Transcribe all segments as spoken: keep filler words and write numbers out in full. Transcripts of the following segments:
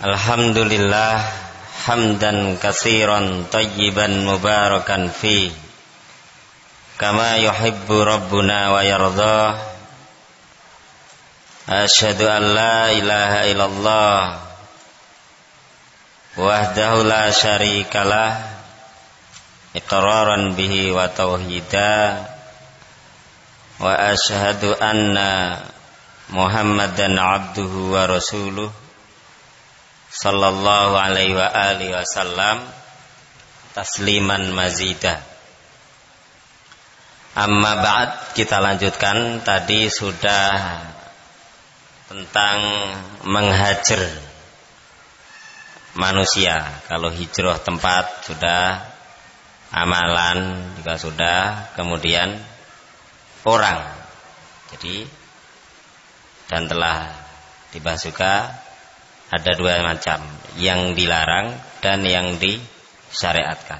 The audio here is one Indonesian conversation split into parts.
Alhamdulillah hamdan katsiran tayyiban mubarakan fi kama yuhibbu rabbuna wa yardah. Asyhadu an la ilaha illallah wahdahu la syarikalah iqraran bihi wa tauhida, wa asyhadu anna Muhammadan abduhu wa rasuluh sallallahu alaihi wa alihi wasallam tasliman mazida. Amma ba'd, kita lanjutkan. Tadi sudah tentang menghajar manusia. Kalau hijrah tempat sudah, amalan juga sudah, kemudian orang. Jadi dan telah dibahas juga ada dua macam, yang dilarang dan yang disyariatkan.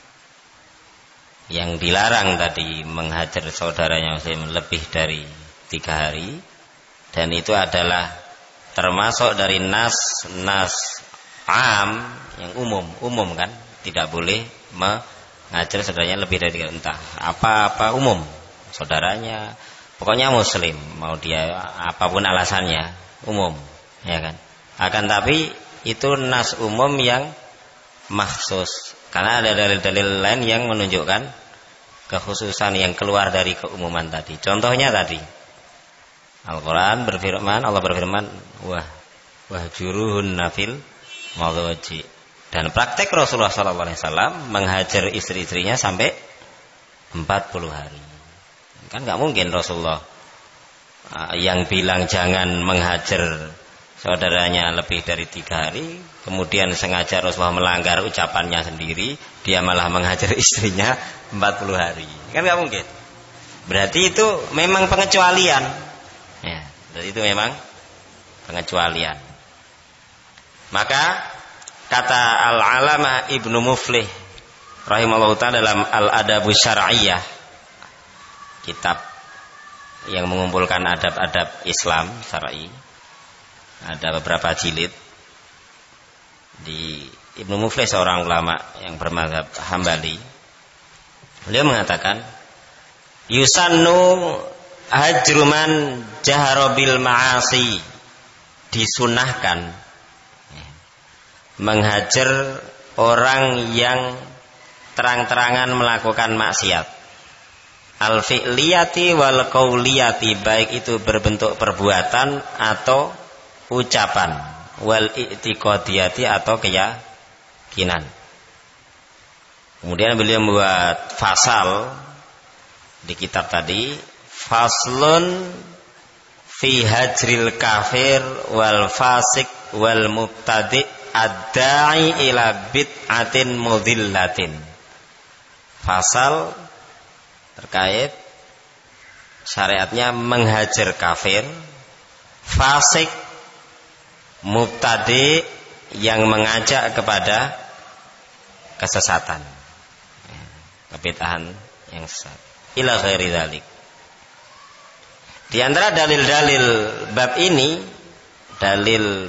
Yang dilarang tadi menghajar saudaranya muslim lebih dari tiga hari, dan itu adalah termasuk dari nas nas am yang umum umum kan, tidak boleh menghajar saudaranya lebih dari tiga hari. Entah apa-apa umum, saudaranya pokoknya muslim, mau dia apapun alasannya umum, ya kan. Akan tapi itu nas umum yang maksus, karena ada dalil-dalil lain yang menunjukkan kekhususan yang keluar dari keumuman tadi. Contohnya tadi Al-Quran berfirman, Allah berfirman, wah wahjuruhun nafil mawduji. Dan praktek Rasulullah shallallahu alaihi wasallam menghajar istri-istrinya sampai empat puluh hari. Kan nggak mungkin Rasulullah yang bilang jangan menghajar saudaranya lebih dari tiga hari, kemudian sengaja Rasulullah melanggar ucapannya sendiri, dia malah menghajar istrinya empat puluh hari. Kan nggak mungkin. Berarti itu memang pengecualian. Ya, berarti itu memang pengecualian. Maka kata Al-Alamah Ibnu Muflih rahimahullah ta'ala dalam Al-Adabus Syar'iyyah, kitab yang mengumpulkan adab-adab Islam syar'i, ada beberapa jilid. Di Ibnu Muflih seorang ulama yang bermadzhab Hambali, beliau mengatakan yusannu hajruman jaharobil ma'asi, disunahkan menghajar orang yang terang-terangan melakukan maksiat, al-fi'liyati wal qauliyati, baik itu berbentuk perbuatan atau ucapan, wal i'tiqadiyati atau keyakinan. Kemudian beliau membuat fasal di kitab tadi, faslun fi hajril kafir wal fasik wal mubtadi' ad-da'i ila bid'atin mudhillatin. Fasal terkait syariatnya menghajar kafir, fasik, mubtadi yang mengajak kepada kesesatan, kebid'ahan yang sesat, ila ghairi dzalik. Di antara dalil-dalil bab ini, dalil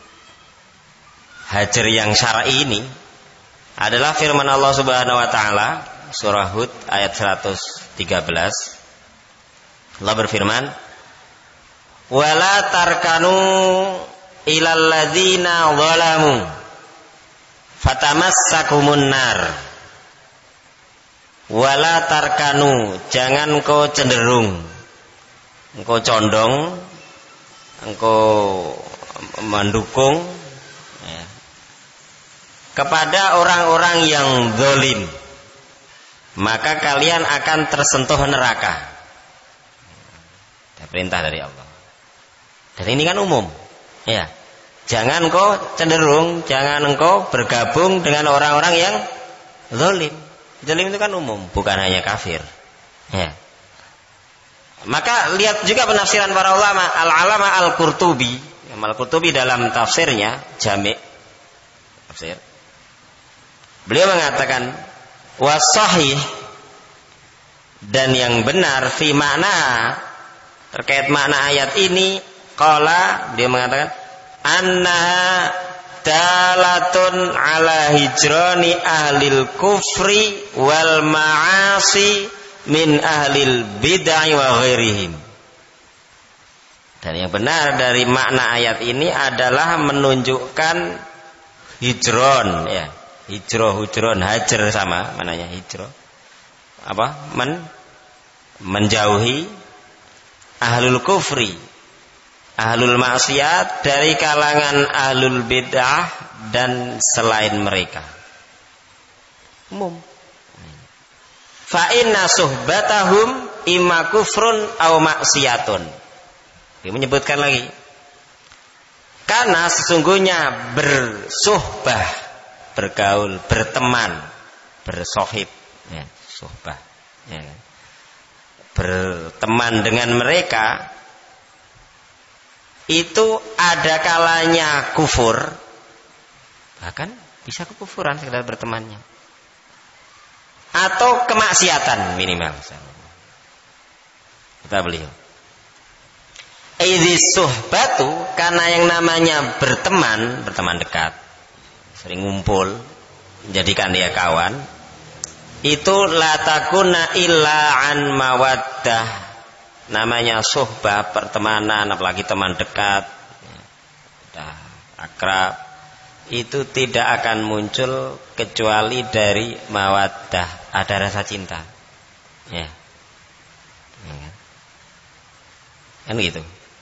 hajar yang syar'i ini adalah firman Allah Subhanahu wa taala surah Hud ayat seratus tiga belas. Allah berfirman, wala tarkanu ilal ladzina zalamu fatamassakumun nar. Wala tarkanu, jangan kau cenderung, engkau condong, engkau mendukung ya, kepada orang-orang yang zalim, maka kalian akan tersentuh neraka. Ada perintah dari Allah. Dan ini kan umum. Ya. Jangan kau cenderung, jangan engkau bergabung dengan orang-orang yang zalim. Zalim itu kan umum, bukan hanya kafir. Ya. Maka lihat juga penafsiran para ulama. Al-Alama Al-Qurtubi, Al-Qurtubi dalam tafsirnya Jami' tafsir, beliau mengatakan wasahih, dan yang benar fi makna, terkait makna ayat ini, qala, dia mengatakan annaha dalatun ala hijrani ahlil kufri wal ma'asi min ahlil bid'ah wa ghairihim. Dan yang benar dari makna ayat ini adalah menunjukkan hijron, ya, hijroh, hujron, hajar sama mananya hijroh. Apa? Men menjauhi ahlul kufri, ahlul maksiat dari kalangan ahlul bid'ah dan selain mereka. Umum. Fa inna suhbatahum imma kufrun aw maksiyatun. Dia menyebutkan lagi, karena sesungguhnya bersuhbah, bergaul, berteman, bersohib, ya, suhbah, ya, berteman dengan mereka itu ada kalanya kufur, bahkan bisa kekufuran sekedar bertemannya, atau kemaksiatan minimal. Kata beliau, idhis suhbatu, karena yang namanya berteman, berteman dekat, sering ngumpul, menjadikan dia kawan, itu la takuna illa an mawaddah. Namanya suhbah, pertemanan, apalagi teman dekat, ya, akrab, itu tidak akan muncul kecuali dari mawaddah, ada rasa cinta, ya, ya kan? Kan gitu.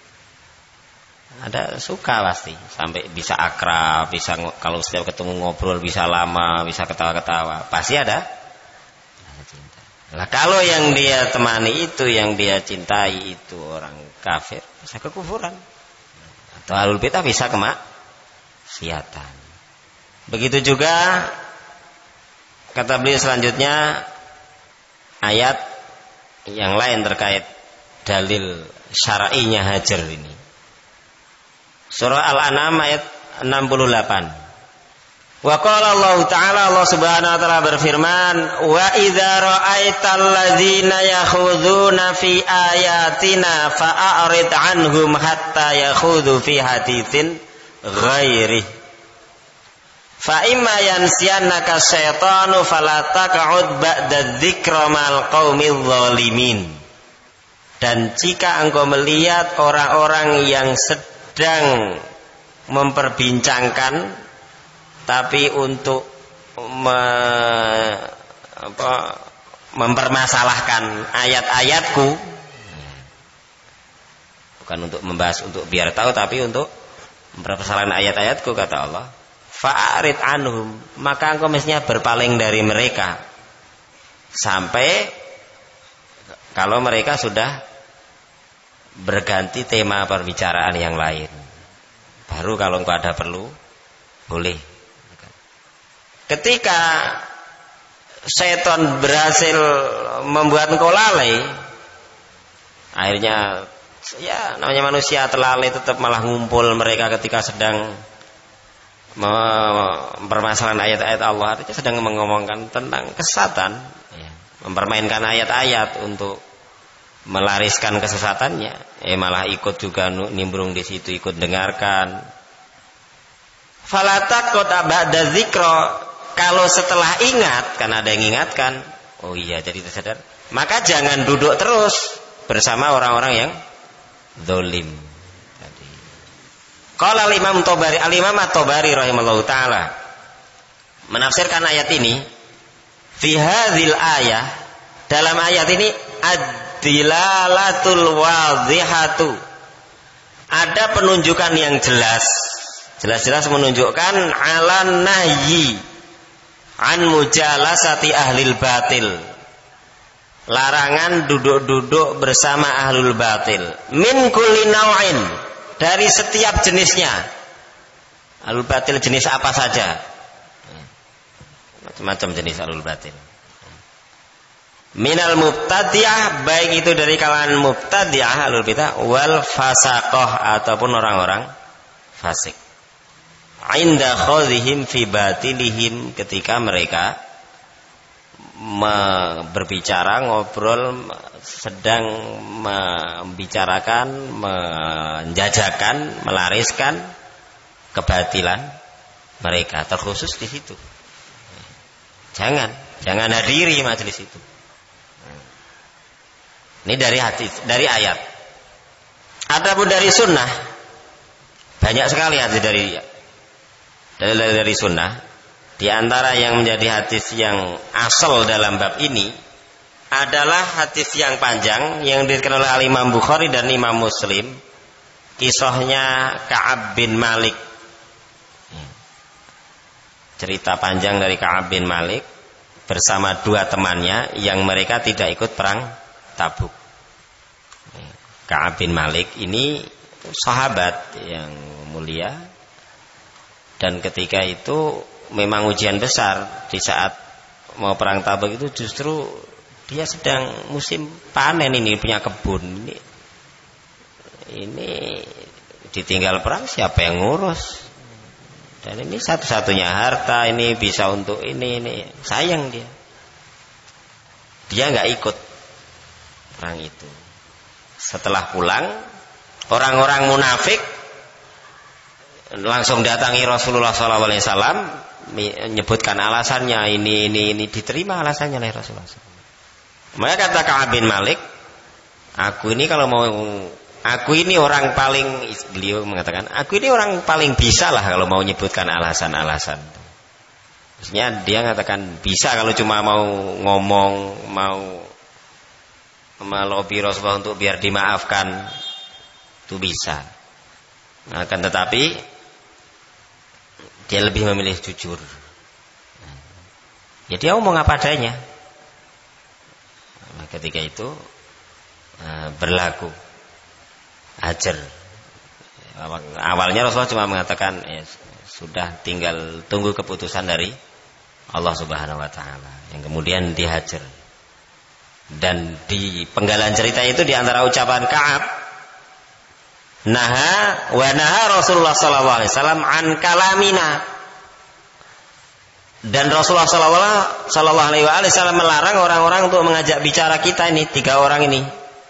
Ada suka pasti, sampai bisa akrab, bisa kalau setiap ketemu ngobrol bisa lama, bisa ketawa-ketawa, pasti ada cinta. Nah, kalau yang dia temani itu, yang dia cintai itu orang kafir, bisa kekufuran, atau ahlul bid'ah bisa kemaksiatan. Begitu juga kata beliau selanjutnya, ayat yang lain terkait dalil syar'inya hajar ini. Surah Al-An'am ayat enam puluh delapan. Wa qala Allah Ta'ala, Allah Subhanahu wa taala berfirman, wa idza ra'aital ladzina yakhuduna fi ayatina fa'arid anhum hatta yakhudu fi haditsin ghairi. Fa imma yansiyannaka syaitanu fala taq'ud ba'da dzikra mal qaumil zalimin. Dan jika engkau melihat orang-orang yang sedang sedang memperbincangkan tapi untuk me, apa, mempermasalahkan ayat-ayatku, bukan untuk membahas untuk biar tahu, tapi untuk mempermasalahkan ayat-ayatku, kata Allah, fa'arid anhum, maka engkau mestinya berpaling dari mereka sampai kalau mereka sudah berganti tema perbicaraan yang lain. Baru kalau engkau ada perlu, boleh. Ketika setan berhasil membuat engkau lalai, akhirnya ya namanya manusia terlalai, tetap malah ngumpul mereka ketika sedang mempermasalahkan ayat-ayat Allah, artinya sedang mengomongkan tentang kesesatan, ya, mempermainkan ayat-ayat untuk melariskan kesesatannya, eh malah ikut juga nimbrung di situ, ikut dengarkan. Fala taqut ba'da dzikra, kalau setelah ingat, karena ada yang ingatkan, oh iya jadi tersadar, maka jangan duduk terus bersama orang-orang yang zalim. Tadi. Qala al-Imam Tabari, al-Imam At-Tabari rahimallahu taala menafsirkan ayat ini, fi hadzal ayah, dalam ayat ini ad dilalatul wadhihatu, ada penunjukan yang jelas, jelas-jelas menunjukkan ala nahyi an mujalasati ahlil batil, larangan duduk-duduk bersama ahlul batil, min kulli naw'in, dari setiap jenisnya. Ahlul batil jenis apa saja? Macam-macam jenis ahlul batil. Minal mubtadi'ah, baik itu dari kalangan mubtadi'ah ahlul bidah, wal fasaqah, ataupun orang-orang fasik. Inda khadhihim fi batilihim, ketika mereka berbicara, ngobrol, sedang membicarakan, menjajakan, melariskan kebatilan mereka, terkhusus di situ. Jangan, jangan hadiri majelis itu. Ini dari hadis, dari ayat. Adapun dari sunnah, banyak sekali hadis dari dari dari, dari sunnah. Di antara yang menjadi hadis yang asal dalam bab ini adalah hadis yang panjang yang diriwayatkan oleh Imam Bukhari dan Imam Muslim. Kisahnya Ka'ab bin Malik. Cerita panjang dari Ka'ab bin Malik bersama dua temannya yang mereka tidak ikut perang Tabuk. Ka'ab bin Malik ini sahabat yang mulia, dan ketika itu memang ujian besar. Di saat mau perang Tabuk itu justru dia sedang musim panen, ini punya kebun ini, ini ditinggal perang siapa yang ngurus, dan ini satu-satunya harta, ini bisa untuk ini ini sayang dia dia nggak ikut perang itu. Setelah pulang, orang-orang munafik langsung datangi Rasulullah shallallahu alaihi wasallam, menyebutkan alasannya, ini ini ini diterima alasannya oleh Rasulullah. Maka kata Ka'ab bin Malik, aku ini kalau mau, aku ini orang paling, beliau mengatakan, aku ini orang paling bisa lah kalau mau menyebutkan alasan-alasan. Maksudnya dia mengatakan bisa kalau cuma mau ngomong, mau melobi Rasulullah untuk biar dimaafkan, itu bisa. Akan tetapi dia lebih memilih jujur. Ya dia ngomong apa adanya. Nah, ketika itu uh, berlaku hajar. Awalnya Rasulullah cuma mengatakan eh, sudah tinggal tunggu keputusan dari Allah Subhanahu wa taala, yang kemudian dihajar. Dan di penggalan cerita itu di antara ucapan Ka'ab, naha wa naha Rasulullah sallallahu alaihi wasallam an kalamina. Dan Rasulullah sallallahu alaihi wasallam melarang orang-orang untuk mengajak bicara kita ini, tiga orang ini.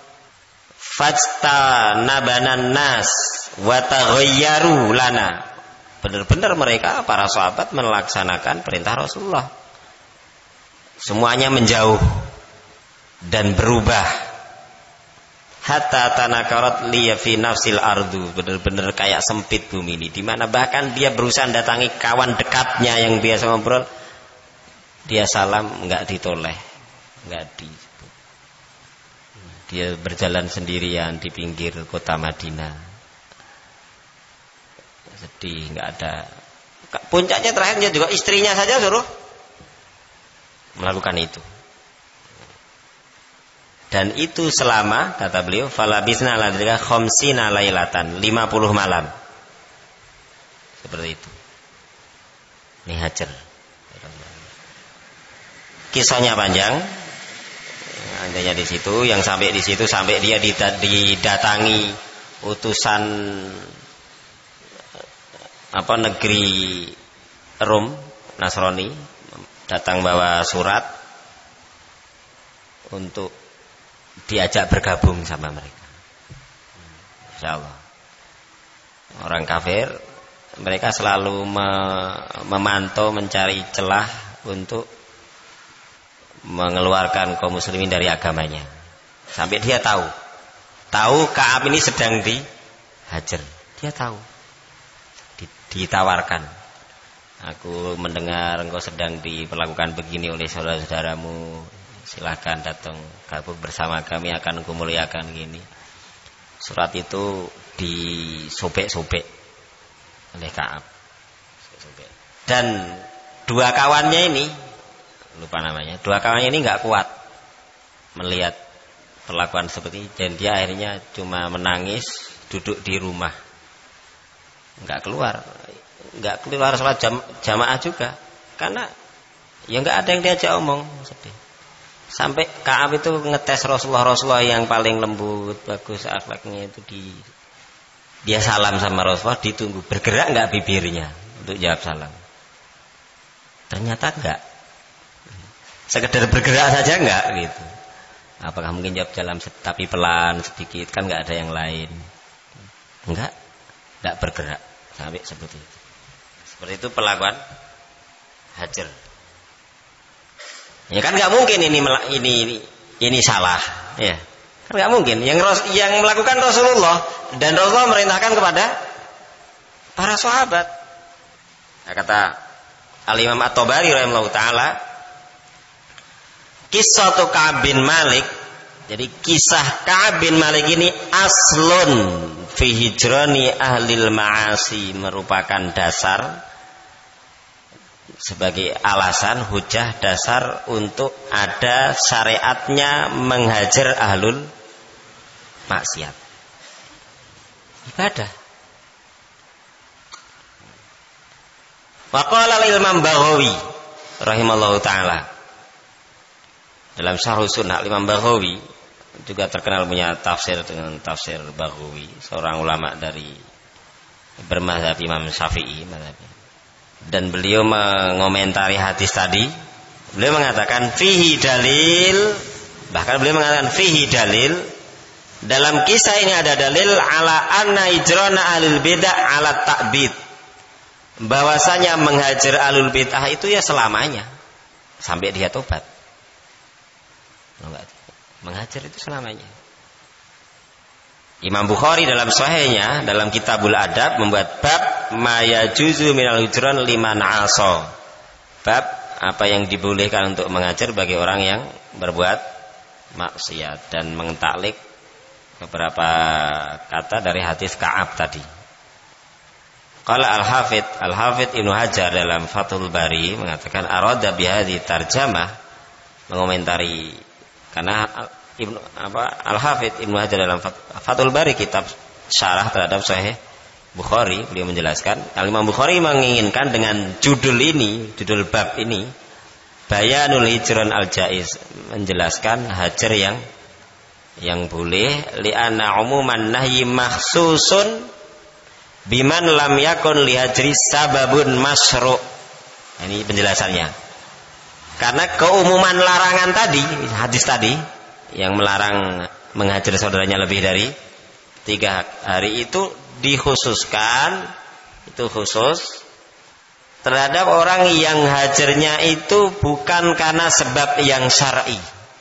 Fajtanabanan nas wa taghayyaru lana. Benar-benar mereka para sahabat melaksanakan perintah Rasulullah. Semuanya menjauh dan berubah. Hatta tanakarat liya fi nafsil ardu, benar-benar kayak sempit bumi ini, di mana bahkan dia berusaha datangi kawan dekatnya yang biasa ngobrol, dia salam enggak ditoleh, enggak di. Dia berjalan sendirian di pinggir kota Madinah, sedih, enggak ada. Puncaknya terakhirnya juga istrinya saja suruh melakukan itu. Dan itu selama, kata beliau, falabisna ladrika khamsina lailatan, lima puluh malam. Seperti itu. Ini hajar. Kisahnya panjang. Andainya di situ, yang sampai di situ sampai dia didatangi utusan apa negeri Rom, Nasrani, datang bawa surat untuk diajak bergabung sama mereka. Insyaallah. Orang kafir mereka selalu me- memantau, mencari celah untuk mengeluarkan kaum muslimin dari agamanya. Sampai dia tahu. Tahu Ka'ab ini sedang dihajar. Dia tahu. Ditawarkan. Aku mendengar engkau sedang diperlakukan begini oleh saudara-saudaramu. Silahkan datang gabung bersama kami, akan kumuliakan gini. Surat itu disobek-sobek oleh Ka'ab. Dan dua kawannya ini, lupa namanya, dua kawannya ini nggak kuat melihat perlakuan seperti ini, dan dia akhirnya cuma menangis, duduk di rumah, nggak keluar, nggak keluar sholat jam, jamaah juga, karena ya nggak ada yang diajak omong, sedih. Sampai Ka'ab itu ngetes Rasulullah, Rasulullah yang paling lembut, bagus akhlaknya itu, di dia salam sama Rasulullah, ditunggu bergerak nggak bibirnya untuk jawab salam. Ternyata enggak, sekedar bergerak saja enggak gitu. Apakah mungkin jawab dalam tapi pelan sedikit, kan enggak ada yang lain. Enggak, enggak bergerak sampai seperti itu. Seperti itu perlakuan hajar. Ya kan nggak mungkin ini ini ini salah, ya kan nggak mungkin. Yang yang melakukan Rasulullah dan Rasulullah merintahkan kepada para sahabat. Nah, kata Al Imam At-Tabari rahimahullah taala, kisah Ka'ab bin Malik. Jadi kisah Ka'ab bin Malik ini aslun fi hijrani ahlil ma'asi, merupakan dasar sebagai alasan hujah dasar untuk ada syariatnya menghajar ahlul maksiat. Ibadah. Wa qala al-Imam Baghawi rahimallahu taala dalam Syarh Sunnah, Imam Baghawi juga terkenal punya tafsir dengan tafsir Baghawi, seorang ulama dari bermadzhab Imam Syafi'i mazhabnya. Dan beliau mengomentari hadis tadi, beliau mengatakan fihi dalil, bahkan beliau mengatakan fihi dalil, dalam kisah ini ada dalil ala anna hijrana ahlul bidah ala ta'bid, bahwasanya menghajar ahlul bidah itu ya selamanya sampai dia tobat. Menghajar itu selamanya. Imam Bukhari dalam sahihnya dalam Kitabul Adab membuat bab ma yajuzu minal hujran liman asa. Bab apa yang dibolehkan untuk mengajar bagi orang yang berbuat maksiat, dan mentaklik beberapa kata dari hadis Ka'ab tadi. Qala Al-Hafidz Al-Hafidz Ibnu Hajar dalam Fathul Bari mengatakan arada bihadhi tarjamah, mengomentari, karena Ibnu apa Al-Hafidz Ibnu Hajar dalam Fathul Bari, kitab syarah terhadap Sahih Bukhari, beliau menjelaskan Al-Imam Bukhari menginginkan dengan judul ini, judul bab ini, Bayanul Hijran Al-Jaiz, menjelaskan hajar yang yang boleh, li'anna umuman nahyi makhsusun biman lam yakun lihajri sababun masyru'. Ini penjelasannya. Karena keumuman larangan tadi, hadis tadi yang melarang menghajar saudaranya lebih dari tiga hari itu dikhususkan, itu khusus terhadap orang yang hajarnya itu bukan karena sebab yang syar'i.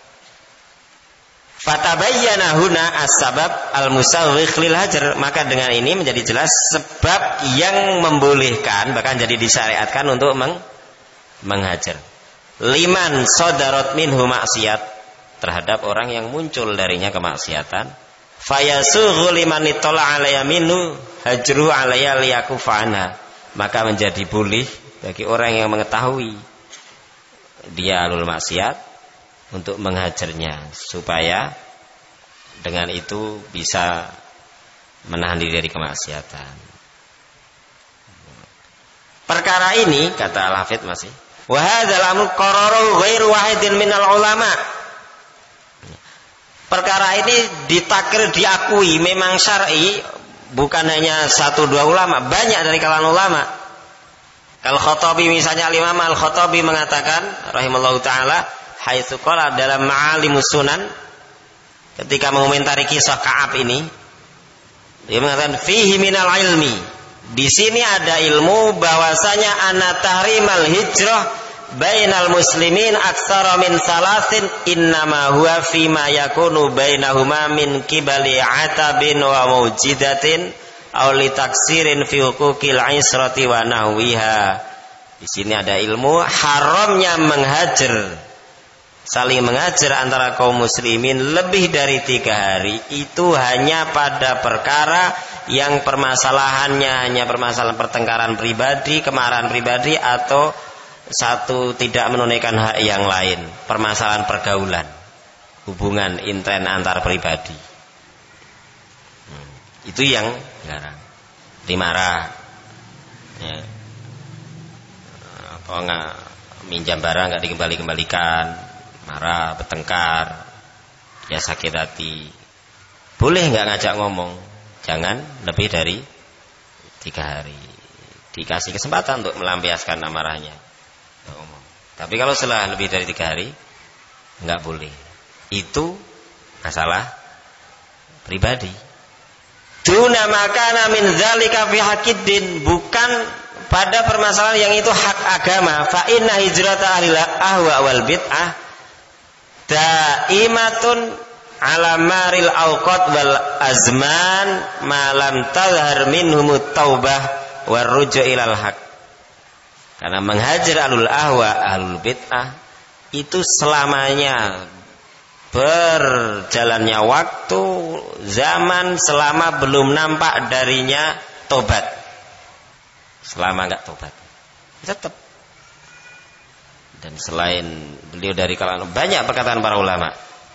Fatabayyana huna as-sabab al-musawwigh lil hajar, maka dengan ini menjadi jelas sebab yang membolehkan, bahkan jadi disyariatkan untuk meng- menghajar. Liman sadarat minhu maksiat, terhadap orang yang muncul darinya kemaksiatan. Fayasughu liman ittala alayya minhu hajru alayya liyakufana, maka menjadi boleh bagi orang yang mengetahui dia alul maksiat untuk menghajarnya, supaya dengan itu bisa menahan diri dari kemaksiatan. Perkara ini, kata Al-Hafidz masih, wa hadzal amru qararahu ghairu wahidin minal ulama. Perkara ini ditakrir, diakui memang syar'i, bukan hanya satu dua ulama, banyak dari kalangan ulama. Al-Khattabi misalnya, Imam Al-Khattabi mengatakan rahimallahu taala, haitsu qala dalam Ma'alimus Sunan, ketika mengomentari kisah Ka'ab ini, dia mengatakan fihi minal ilmi, di sini ada ilmu bahwasanya anna tahrimal hijrah bainal muslimin aktsara min salasin innama huwa fima yakunu bainahuma min qibali atabin wa maujidatin aw li taksirin fi huquqil israti wa nahwiha. Di sini ada ilmu haramnya menghajar, saling menghajar antara kaum muslimin lebih dari tiga hari itu hanya pada perkara yang permasalahannya hanya permasalahan pertengkaran pribadi, kemarahan pribadi, atau satu tidak menunaikan hak yang lain, permasalahan pergaulan, hubungan intern antar pribadi. Hmm. Itu yang dilarang. Dimarah, ya. Atau nggak minjam barang nggak dikembali-kembalikan, marah, bertengkar, ya sakit hati. Boleh nggak ngajak ngomong, jangan lebih dari tiga hari. Dikasih kesempatan untuk melampiaskan amarahnya. Tapi kalau setelah lebih dari tiga hari nggak boleh. Itu masalah pribadi. Duna makana min dzalika fi haqiddin, bukan pada permasalahan yang itu hak agama, fa inna hijrata ahlil ahwa wal bid'ah daimatun ala maril awqat wal azman ma lam tazhar minhumut taubah war ruju' ilal haq. Karena menghajar ahlul ahwa ahlul bid'ah itu selamanya berjalannya waktu, zaman, selama belum nampak darinya tobat. Selama enggak tobat tetap. Dan selain beliau dari kalangan banyak perkataan para ulama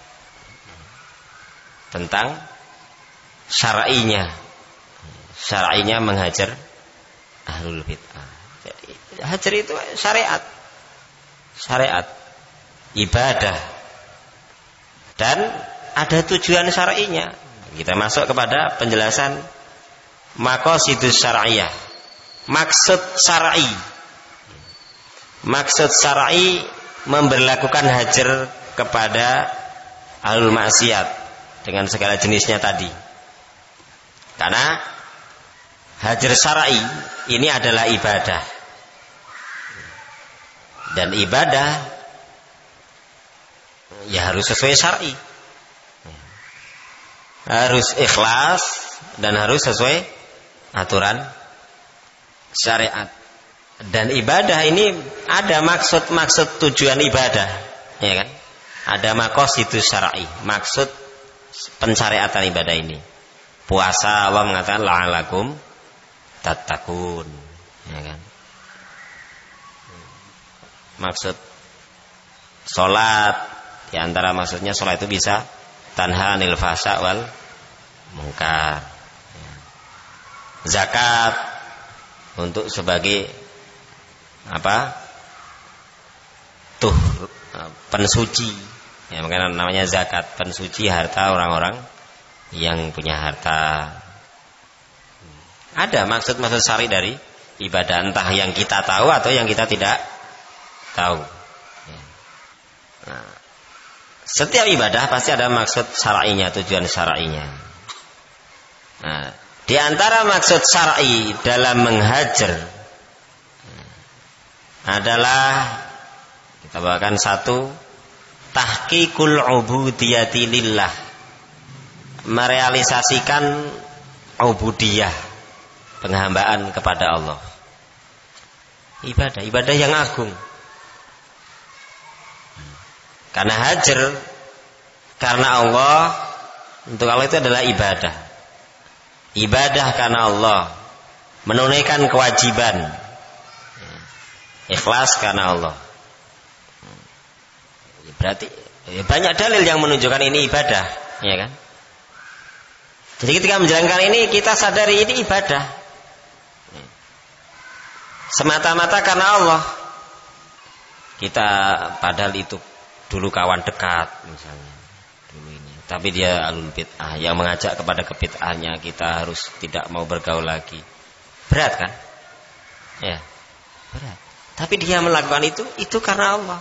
tentang syar'inya syar'inya menghajar ahlul bid'ah. Jadi hajar itu syariat syariat ibadah dan ada tujuan syar'inya. Kita masuk kepada penjelasan maqasidus syar'iyah, maksud syar'i. Maksud syar'i memberlakukan hajar kepada ahlul maksiat dengan segala jenisnya tadi. Karena hajar syar'i ini adalah ibadah. Dan ibadah ya harus sesuai syar'i. Harus ikhlas dan harus sesuai aturan syariat. Dan ibadah ini ada maksud-maksud tujuan ibadah, ya kan? Ada maqasidus syar'i, maksud pensyariatan ibadah ini. Puasa Allah mengatakan la'alakum tattaqun, ya kan? Maksud salat, di antara maksudnya salat itu bisa tanha anil fahsya wal munkar. Zakat untuk sebagai apa? Tuh pensuci. Ya, makanya namanya zakat, pensuci harta orang-orang yang punya harta. Ada maksud-maksud syar'i dari ibadah, entah yang kita tahu atau yang kita tidak tahu. Nah, setiap ibadah pasti ada maksud syar'inya, tujuan syar'inya. Nah, di antara maksud syar'i dalam menghajar adalah kita bawakan satu, tahqiqul ubudiyati lillah, merealisasikan ubudiyah, penghambaan kepada Allah. Ibadah, ibadah yang agung. Karena hajar karena Allah, untuk Allah itu adalah ibadah. Ibadah karena Allah, menunaikan kewajiban. Ikhlas karena Allah. Berarti ya banyak dalil yang menunjukkan ini ibadah, ya kan? Jadi ketika menjalankan ini kita sadari ini ibadah. Semata-mata karena Allah. Kita padahal itu dulu kawan dekat misalnya. Dulu ini. Tapi dia ahlul bid'ah yang mengajak kepada kebid'ahnya, kita harus tidak mau bergaul lagi. Berat kan? Ya. Berat. Tapi dia melakukan itu, itu karena Allah.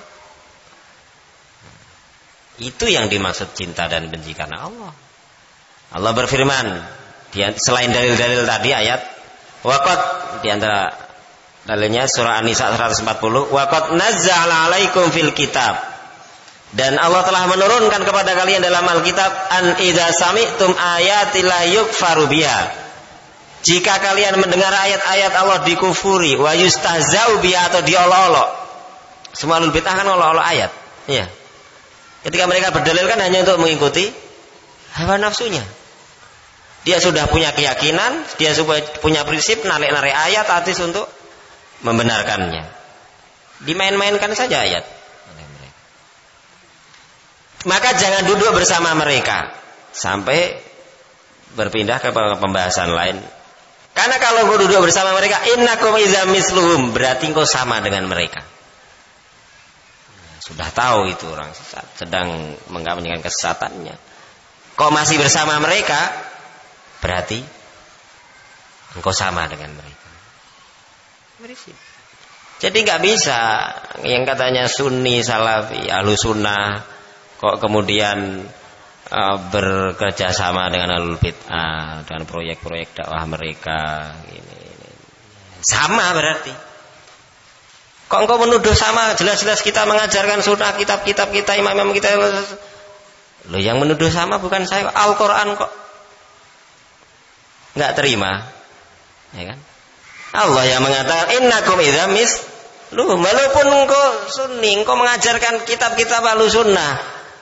Itu yang dimaksud cinta dan benci karena Allah. Allah berfirman, dia, selain dalil-dalil tadi ayat, waqad, di antara dalilnya surah An-Nisa seratus empat puluh, waqad nazzala alaikum fil kitab. Dan Allah telah menurunkan kepada kalian dalam Alkitab, an idza sami'tum ayati la yukfaru biha. Jika kalian mendengar ayat-ayat Allah dikufuri, wa yustahzau biha, atau diolok-olok. Semua ahlul bid'ah kan olok-olok ayat. Ya. Ketika mereka berdalilkan hanya untuk mengikuti hawa nafsunya. Dia sudah punya keyakinan, dia sudah punya prinsip, narik-narik ayat artis untuk membenarkannya. Dimain-mainkan saja ayat. Maka jangan duduk bersama mereka sampai berpindah ke pembahasan lain. Karena kalau kau duduk bersama mereka, innakum iza misluhum, berarti kau sama dengan mereka. Sudah tahu itu orang sesat, sedang mengamalkan kesesatannya. Kau masih bersama mereka, berarti engkau sama dengan mereka. Jadi nggak bisa yang katanya Sunni, Salafi, Ahlus Sunnah, kok kemudian Uh, bekerja sama dengan ahlul bid'ah, dengan proyek-proyek dakwah mereka. Ini, ini. Sama berarti. Kok engkau menuduh sama? Jelas-jelas kita mengajarkan sunnah, kitab-kitab kita, imam-imam kita. Loh, yang menuduh sama bukan saya, Al-Quran kok. Enggak terima. Ya kan? Allah yang mengatakan innakum idza mis lu walaupun engkau sunni, engkau mengajarkan kitab-kitab ahlu sunnah,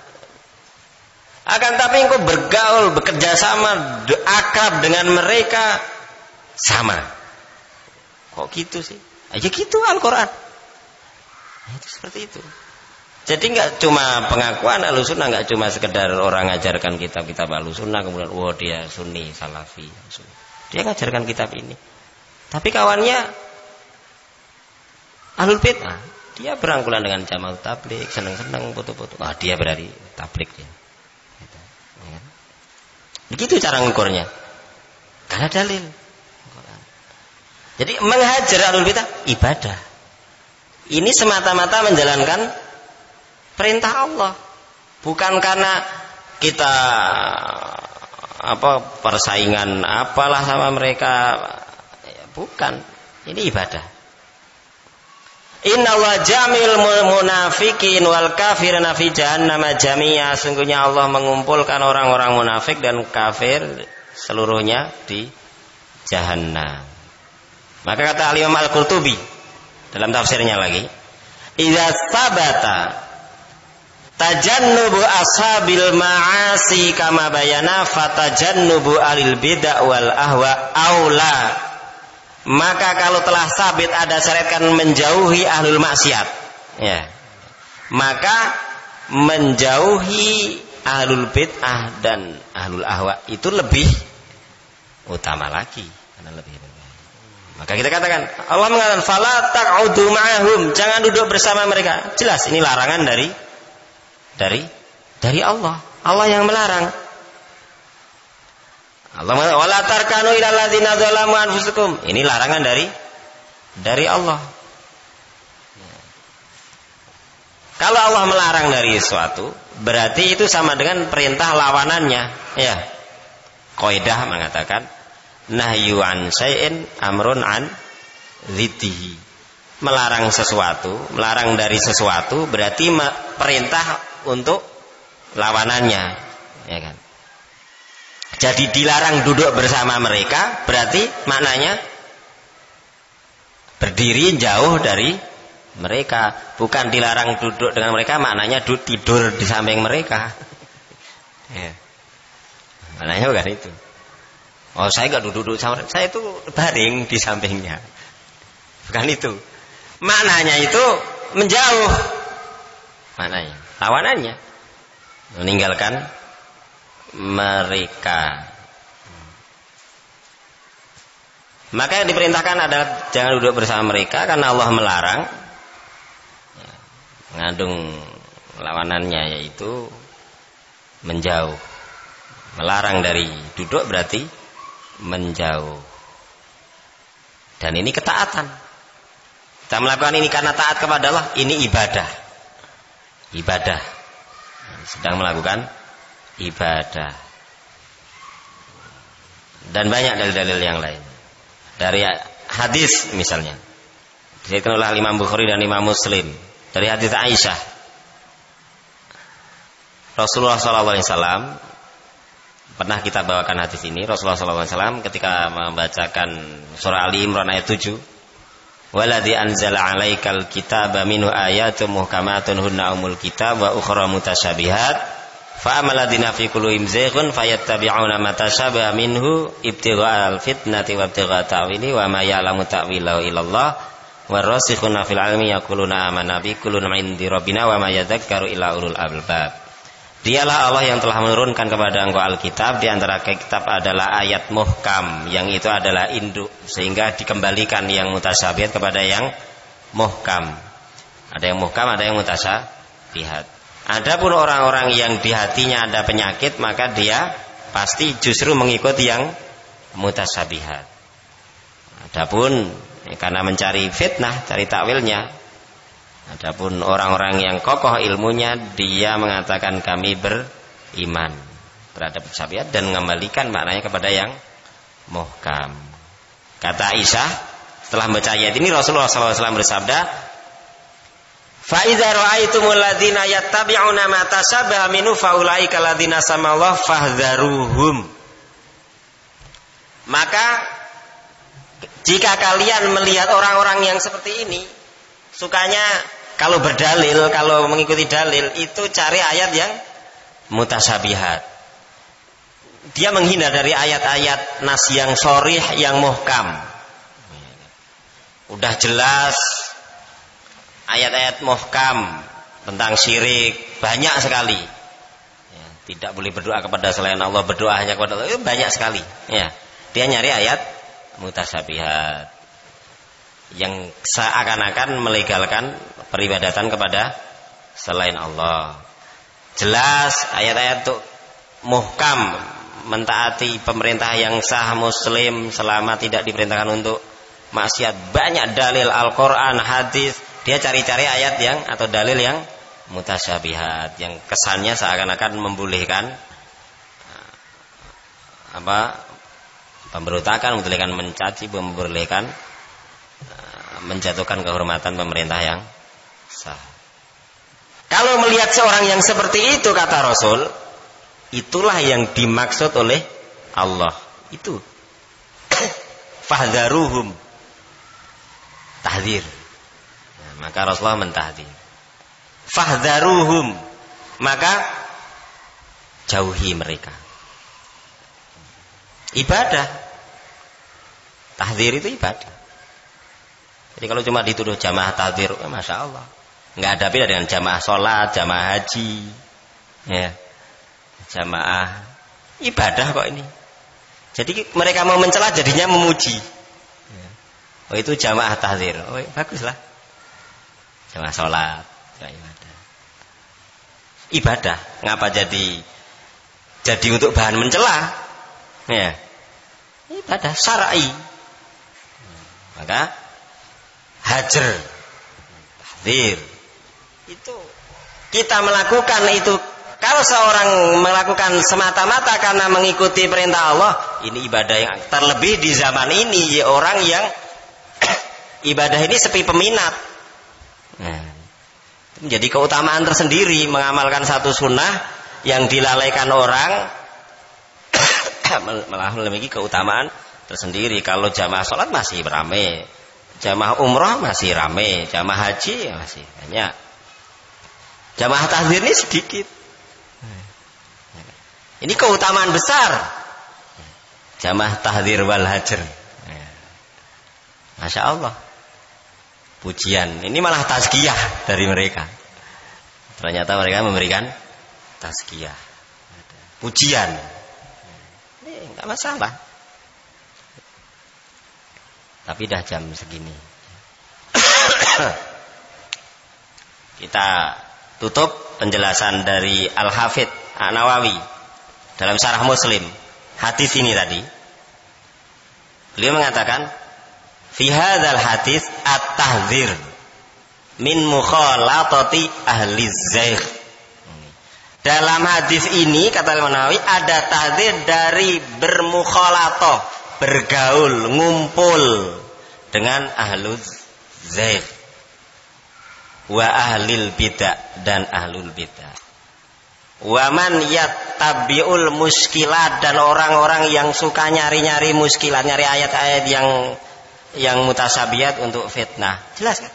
akan tapi engkau bergaul, bekerja sama, akrab dengan mereka sama. Kok gitu sih? Aja gitu Al-Quran. Nah, itu seperti itu. Jadi nggak cuma pengakuan ahlu sunnah, nggak cuma sekedar orang ngajarkan kitab-kitab ahlu sunnah kemudian wah dia sunni, salafi, dia ngajarkan kitab ini. Tapi kawannya ahlul bid'ah, dia berangkulan dengan jamaah tabligh, seneng-seneng foto-foto. Ah, dia berarti tabligh dia. Gitu. Ya. Begitu cara ngukurnya. Karena dalil. Jadi menghajar ahlul bid'ah ibadah. Ini semata-mata menjalankan perintah Allah. Bukan karena kita apa persaingan apalah sama mereka. Bukan, ini ibadah. Inna Allah jamil munafikin wal kafirina fi jahannam jami'a. Sungguhnya Allah mengumpulkan orang-orang munafik dan kafir seluruhnya di jahannam. Maka kata Al-Imam Al-Qurtubi dalam tafsirnya lagi, idza sabata tajannubu ashabil ma'asi kama bayana fatajannubu alil bid'ah wal ahwa aula. Maka kalau telah sabit ada syariatkan menjauhi ahlul maksiat, ya, maka menjauhi ahlul bid'ah dan ahlul ahwa itu lebih utama lagi, karena lebih. Maka kita katakan Allah mengatakan fala taq'udu ma'ahum, jangan duduk bersama mereka. Jelas ini larangan dari dari dari Allah. Allah yang melarang. Allah mengatakan wala tarkanu ilal ladzina dzalamu anfusukum. Ini larangan dari dari Allah. Kalau Allah melarang dari sesuatu, berarti itu sama dengan perintah lawanannya, ya. Qaidah mengatakan nahyu an syai'in amrun an dziddihi. Melarang sesuatu, melarang dari sesuatu berarti perintah untuk lawanannya, ya kan? Jadi dilarang duduk bersama mereka berarti maknanya berdiri jauh dari mereka. Bukan dilarang duduk dengan mereka maknanya duduk tidur di samping mereka, ya. Maknanya bukan itu. Oh, saya nggak duduk-duduk sama mereka, saya itu baring di sampingnya. Bukan itu. Maknanya itu menjauh. Maknanya lawanannya meninggalkan mereka. Maka yang diperintahkan adalah jangan duduk bersama mereka karena Allah melarang, ya, mengandung lawanannya yaitu menjauh. Melarang dari duduk berarti menjauh. Dan ini ketaatan. Kita melakukan ini karena taat kepada Allah, ini ibadah. Ibadah. Sedang melakukan ibadah. Dan banyak dalil-dalil yang lain. Dari hadis misalnya, diriwayatkan oleh Imam Bukhari dan Imam Muslim dari hadis Aisyah, Rasulullah shallallahu alaihi wasallam, pernah kita bawakan hadis ini. Rasulullah shallallahu alaihi wasallam ketika membacakan surah Ali Imran ayat tujuh, waladzi anzala 'alaikal kitaba minhu ayatun muhkamatun hunna umul kitab wa ukhra mutasyabihat fa amaladina fi qulubihim zayghun fayattabi'una ma tashabaha minhu ibtigha'al fitnati wa ibtigha'a ta'wili wa ma ya'lamu ta'wilahu illallah warasikhuna fil 'ilmi yaquluna amanna bi kullun 'indi rabbina wa ma yadhakkaru illa ulul albab. Dialah Allah yang telah menurunkan kepada engkau Alkitab, di antara kitab adalah ayat muhkam, yang itu adalah induk, sehingga dikembalikan yang mutasyabihat kepada yang muhkam. Ada yang muhkam, ada yang mutasyabihat. Adapun orang-orang yang di hatinya ada penyakit, maka dia pasti justru mengikuti yang mutasyabihat. Adapun ya, karena mencari fitnah, cari takwilnya. Adapun orang-orang yang kokoh ilmunya, dia mengatakan kami beriman terhadap mutasyabihat dan mengembalikan maknanya kepada yang muhkam. Kata Aisyah, Setelah membaca ayat ini Rasulullah shallallahu alaihi wasallam bersabda, fa idza ra'aitumul ladzina yattabi'una ma tashabaha minhu fa ulaika alladzina samallahu fahdharuhum. Maka jika kalian melihat orang-orang yang seperti ini, sukanya kalau berdalil, kalau mengikuti dalil itu cari ayat yang mutasyabihat. Dia menghindar dari ayat-ayat nas yang sharih, yang muhkam. Udah jelas ayat-ayat muhkam tentang syirik banyak sekali. Ya, tidak boleh berdoa kepada selain Allah, berdoa hanya kepada Allah, itu banyak sekali. Ya, dia nyari ayat mutasyabihat yang seakan-akan melegalkan peribadatan kepada selain Allah. Jelas ayat-ayat untuk muhkam mentaati pemerintah yang sah muslim selama tidak diperintahkan untuk maksiat. Banyak dalil Al-Quran, hadis. Dia cari-cari ayat yang atau dalil yang mutasyabihat, yang kesannya seakan-akan membolehkan apa pemberontakan, membolehkan mencaci, membolehkan menjatuhkan kehormatan pemerintah yang sah. Kalau melihat seorang yang seperti itu, kata Rasul, itulah yang dimaksud oleh Allah. Itu fahdharuhum, tahdzir. Nah, maka Rasulullah mentahdzir. Fahdharuhum, maka jauhi mereka. Ibadah, tahdzir itu ibadah. Jadi kalau cuma dituduh jamaah tahdzir, ya masya Allah, nggak ada beda dengan jamaah sholat, jamaah haji, ya, jamaah ibadah kok ini. Jadi mereka mau mencela jadinya memuji. Oh itu jamaah tahdzir, oh baguslah. Jamaah sholat, jamaah ibadah. Ibadah, ngapa jadi jadi untuk bahan mencela? Ya, ibadah syar'i. Maka hajar, tahdzir itu kita melakukan itu. Kalau seorang melakukan semata-mata karena mengikuti perintah Allah, ini ibadah yang terlebih di zaman ini, orang yang ibadah ini sepi peminat. Nah, menjadi keutamaan tersendiri mengamalkan satu sunnah yang dilalaikan orang, malah memiliki keutamaan tersendiri. Kalau jamaah sholat masih ramai, jamaah umrah masih ramai, jamaah haji masih banyak, jamaah tahdzir ini sedikit. Ini keutamaan besar, jamaah tahdzir wal hajar. Masya Allah, pujian. Ini malah tazkiyah dari mereka. Ternyata mereka memberikan tazkiyah, pujian. Ini enggak masalah. Tapi dah jam segini, kita tutup penjelasan dari Al-Hafidz An-Nawawi dalam Syarah Muslim hadis ini tadi. Beliau mengatakan, fi hadzal hadis at-tahdzir min mukhalatati ahli zaigh. Dalam hadis ini kata Imam Nawawi ada tahdzir dari bermukhalatah, bergaul, ngumpul dengan ahlul zaigh wa ahlil bidah, dan ahlul bidah. Wa man yattabi'ul muskilat, dan orang-orang yang suka nyari-nyari muskilat, nyari ayat-ayat yang yang mutasyabihat untuk fitnah. Jelas kan?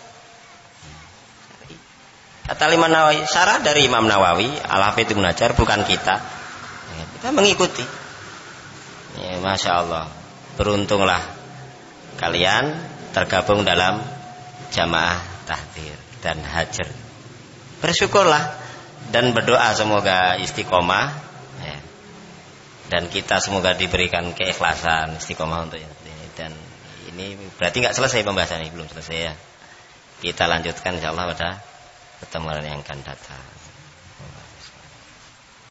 Kata Imam Nawawi, syarah dari Imam Nawawi, Al-Hafidz Ibnu Hajar, bukan kita. Kita mengikuti. Ya, masya Allah, beruntunglah kalian tergabung dalam jamaah tahdzir dan hajar. Bersyukurlah dan berdoa semoga istiqomah, ya. Dan kita semoga diberikan keikhlasan, istiqomah untuk ini. Dan ini berarti nggak selesai pembahasan ini, belum selesai ya. Kita lanjutkan insyaallah pada pertemuan yang akan datang.